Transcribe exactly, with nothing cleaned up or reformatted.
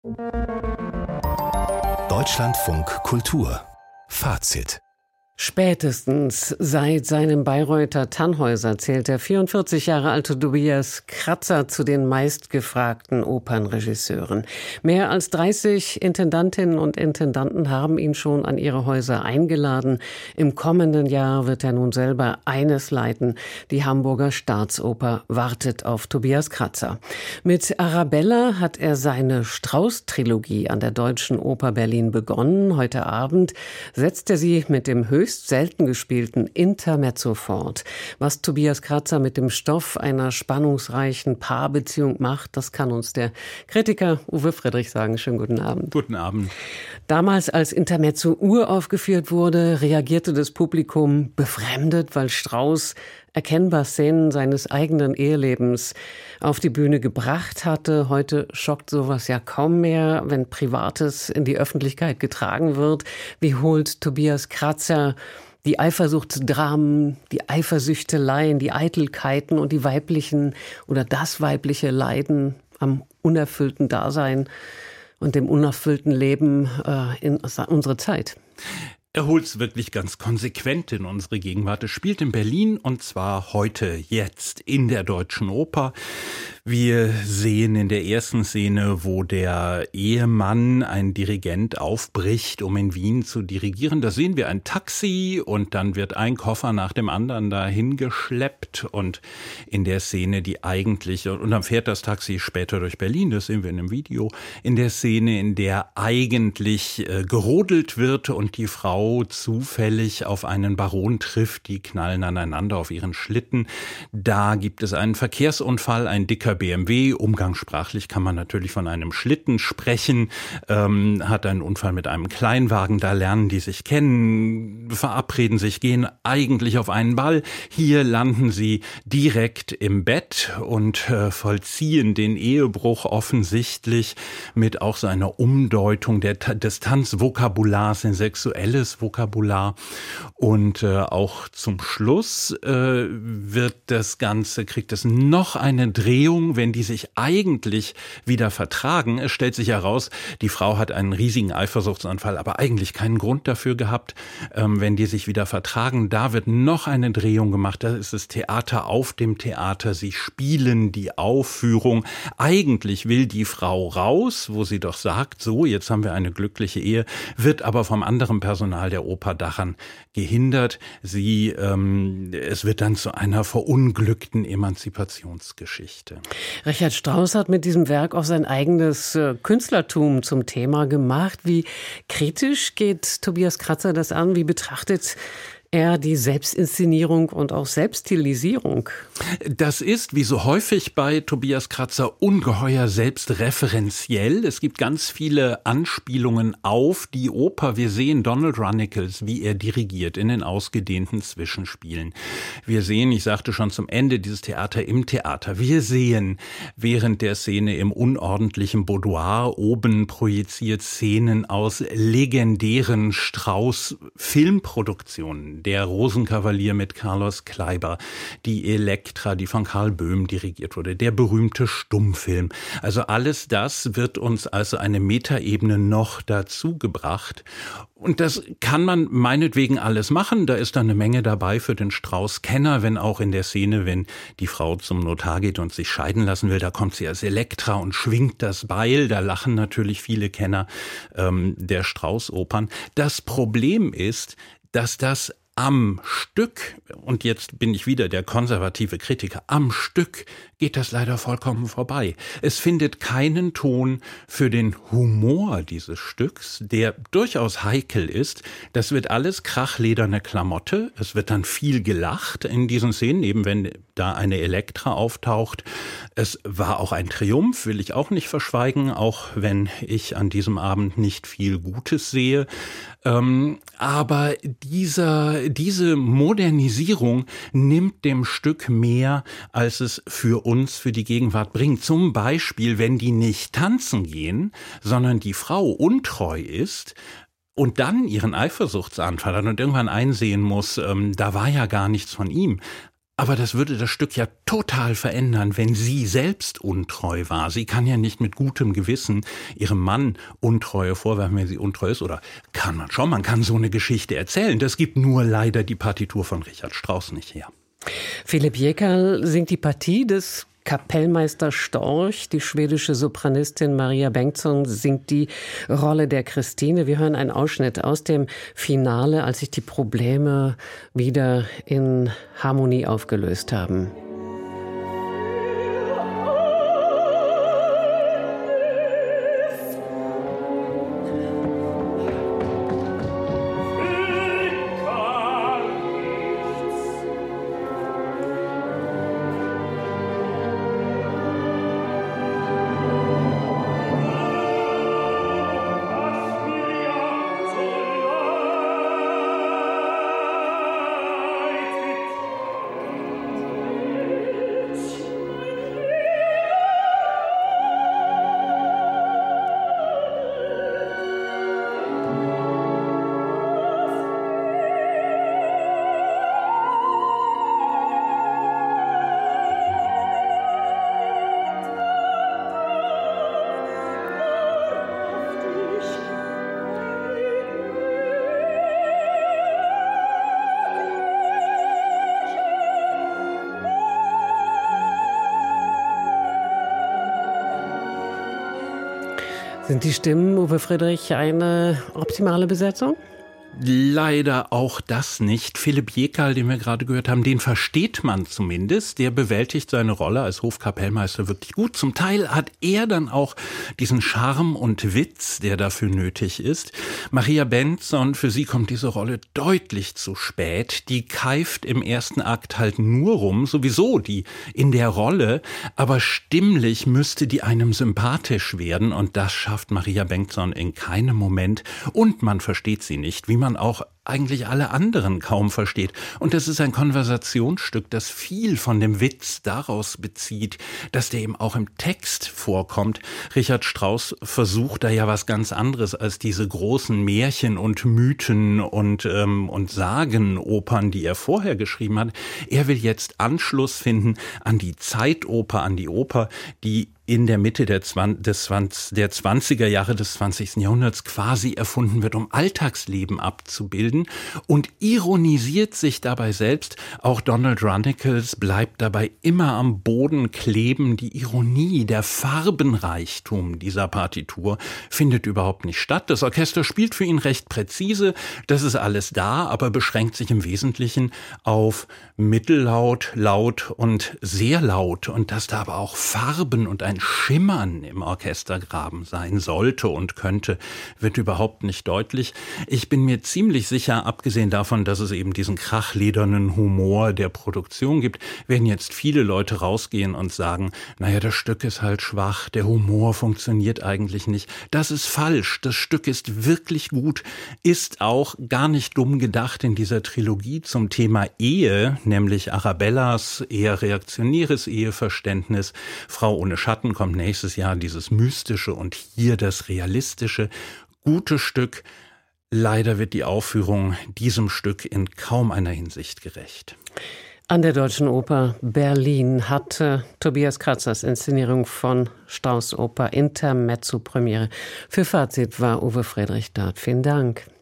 Deutschlandfunk Kultur Fazit. Spätestens seit seinem Bayreuther Tannhäuser zählt der vierundvierzig Jahre alte Tobias Kratzer zu den meistgefragten Opernregisseuren. Mehr als dreißig Intendantinnen und Intendanten haben ihn schon an ihre Häuser eingeladen. Im kommenden Jahr wird er nun selber eines leiten. Die Hamburger Staatsoper wartet auf Tobias Kratzer. Mit Arabella hat er seine Strauß-Trilogie an der Deutschen Oper Berlin begonnen. Heute Abend setzt er sie mit dem höchsten höchst selten gespielten Intermezzo fort. Was Tobias Kratzer mit dem Stoff einer spannungsreichen Paarbeziehung macht, das kann uns der Kritiker Uwe Friedrich sagen. Schönen guten Abend. Guten Abend. Damals, als Intermezzo uraufgeführt wurde, reagierte das Publikum befremdet, weil Strauss erkennbar Szenen seines eigenen Ehelebens auf die Bühne gebracht hatte. Heute schockt sowas ja kaum mehr, wenn Privates in die Öffentlichkeit getragen wird. Wie holt Tobias Kratzer die Eifersuchtsdramen, die Eifersüchteleien, die Eitelkeiten und die weiblichen oder das weibliche Leiden am unerfüllten Dasein und dem unerfüllten Leben äh, in unsere Zeit? Er holt es wirklich ganz konsequent in unsere Gegenwart. Es spielt in Berlin und zwar heute, jetzt in der Deutschen Oper. Wir sehen in der ersten Szene, wo der Ehemann, ein Dirigent, aufbricht, um in Wien zu dirigieren. Da sehen wir ein Taxi und dann wird ein Koffer nach dem anderen dahin geschleppt. Und in der Szene, die eigentlich, und dann fährt das Taxi später durch Berlin, das sehen wir in einem Video, in der Szene, in der eigentlich äh, gerodelt wird und die Frau zufällig auf einen Baron trifft, die knallen aneinander auf ihren Schlitten. Da gibt es einen Verkehrsunfall, ein dicker B M W, umgangssprachlich kann man natürlich von einem Schlitten sprechen, ähm, hat einen Unfall mit einem Kleinwagen, da lernen die sich kennen, verabreden sich, gehen eigentlich auf einen Ball. Hier landen sie direkt im Bett und äh, vollziehen den Ehebruch offensichtlich mit auch so einer Umdeutung der, des Tanzvokabulars in sexuelles Vokabular. Und äh, auch zum Schluss äh, wird das Ganze, kriegt es noch eine Drehung, wenn die sich eigentlich wieder vertragen. Es stellt sich heraus, die Frau hat einen riesigen Eifersuchtsanfall, aber eigentlich keinen Grund dafür gehabt. Ähm, wenn die sich wieder vertragen, da wird noch eine Drehung gemacht. Da ist das Theater auf dem Theater. Sie spielen die Aufführung. Eigentlich will die Frau raus, wo sie doch sagt, so, jetzt haben wir eine glückliche Ehe, wird aber vom anderen Personal der Oper daran gehindert. Sie, ähm, es wird dann zu einer verunglückten Emanzipationsgeschichte. Richard Strauss hat mit diesem Werk auch sein eigenes äh, Künstlertum zum Thema gemacht. Wie kritisch geht Tobias Kratzer das an? Wie betrachtet er die Selbstinszenierung und auch Selbststilisierung? Das ist, wie so häufig bei Tobias Kratzer, ungeheuer selbstreferenziell. Es gibt ganz viele Anspielungen auf die Oper. Wir sehen Donald Runnicles, wie er dirigiert in den ausgedehnten Zwischenspielen. Wir sehen, ich sagte schon zum Ende, dieses Theater im Theater. Wir sehen während der Szene im unordentlichen Boudoir oben projiziert Szenen aus legendären Strauss-Filmproduktionen. Der Rosenkavalier mit Carlos Kleiber, die Elektra, die von Karl Böhm dirigiert wurde, der berühmte Stummfilm. Also alles das wird uns als eine Metaebene noch dazu gebracht. Und das kann man meinetwegen alles machen. Da ist dann eine Menge dabei für den Strauß-Kenner, wenn auch in der Szene, wenn die Frau zum Notar geht und sich scheiden lassen will, da kommt sie als Elektra und schwingt das Beil. Da lachen natürlich viele Kenner ähm, der Strauß-Opern. Das Problem ist, dass das am Stück, und jetzt bin ich wieder der konservative Kritiker, am Stück geht das leider vollkommen vorbei. Es findet keinen Ton für den Humor dieses Stücks, der durchaus heikel ist. Das wird alles krachlederne Klamotte. Es wird dann viel gelacht in diesen Szenen, eben wenn da eine Elektra auftaucht. Es war auch ein Triumph, will ich auch nicht verschweigen, auch wenn ich an diesem Abend nicht viel Gutes sehe. Ähm, aber dieser, diese Modernisierung nimmt dem Stück mehr, als es für uns, für die Gegenwart bringt. Zum Beispiel, wenn die nicht tanzen gehen, sondern die Frau untreu ist und dann ihren Eifersuchtsanfall hat und irgendwann einsehen muss, ähm, da war ja gar nichts von ihm. Aber das würde das Stück ja total verändern, wenn sie selbst untreu war. Sie kann ja nicht mit gutem Gewissen ihrem Mann Untreue vorwerfen, wenn sie untreu ist. Oder kann man schon, man kann so eine Geschichte erzählen. Das gibt nur leider die Partitur von Richard Strauss nicht her. Philipp Jekerl singt die Partie des Kapellmeister Storch. Die schwedische Sopranistin Maria Bengtsson singt die Rolle der Christine. Wir hören einen Ausschnitt aus dem Finale, als sich die Probleme wieder in Harmonie aufgelöst haben. Sind die Stimmen, Uwe Friedrich, eine optimale Besetzung? Leider auch das nicht. Philipp Jekerl, den wir gerade gehört haben, den versteht man zumindest. Der bewältigt seine Rolle als Hofkapellmeister wirklich gut. Zum Teil hat er dann auch diesen Charme und Witz, der dafür nötig ist. Maria Bengtsson, für sie kommt diese Rolle deutlich zu spät. Die keift im ersten Akt halt nur rum, sowieso die in der Rolle, aber stimmlich müsste die einem sympathisch werden und das schafft Maria Bengtsson in keinem Moment und man versteht sie nicht, wie man man auch eigentlich alle anderen kaum versteht. Und das ist ein Konversationsstück, das viel von dem Witz daraus bezieht, dass der eben auch im Text vorkommt. Richard Strauss versucht da ja was ganz anderes als diese großen Märchen und Mythen und, ähm, und Sagenopern, die er vorher geschrieben hat. Er will jetzt Anschluss finden an die Zeitoper, an die Oper, die in der Mitte der, Zwan- des Zwanz- der zwanziger Jahre des zwanzigsten Jahrhunderts quasi erfunden wird, um Alltagsleben abzubilden und ironisiert sich dabei selbst. Auch Donald Runnicles bleibt dabei immer am Boden kleben. Die Ironie, der Farbenreichtum dieser Partitur findet überhaupt nicht statt. Das Orchester spielt für ihn recht präzise, das ist alles da, aber beschränkt sich im Wesentlichen auf Mittellaut, Laut und sehr laut und dass da aber auch Farben und ein Schimmern im Orchestergraben sein sollte und könnte, wird überhaupt nicht deutlich. Ich bin mir ziemlich sicher, abgesehen davon, dass es eben diesen krachledernen Humor der Produktion gibt, werden jetzt viele Leute rausgehen und sagen, naja, das Stück ist halt schwach, der Humor funktioniert eigentlich nicht. Das ist falsch, das Stück ist wirklich gut, ist auch gar nicht dumm gedacht in dieser Trilogie zum Thema Ehe, nämlich Arabellas eher reaktionäres Eheverständnis, Frau ohne Schatten kommt nächstes Jahr, dieses Mystische und hier das Realistische. Gutes Stück. Leider wird die Aufführung diesem Stück in kaum einer Hinsicht gerecht. An der Deutschen Oper Berlin hatte Tobias Kratzers Inszenierung von Strauss' Oper Intermezzo Premiere. Für Fazit war Uwe Friedrich dort. Vielen Dank.